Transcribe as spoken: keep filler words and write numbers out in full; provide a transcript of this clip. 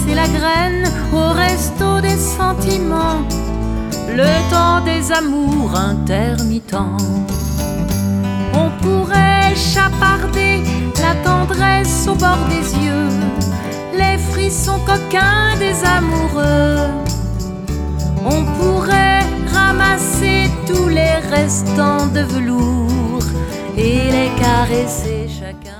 planter la graine au resto des sentiments, le temps des amours intermittents. On pourrait chaparder la tendresse au bord des yeux, les frissons coquins des amoureux. On pourrait ramasser tous les restants de velours et les caresser chacun.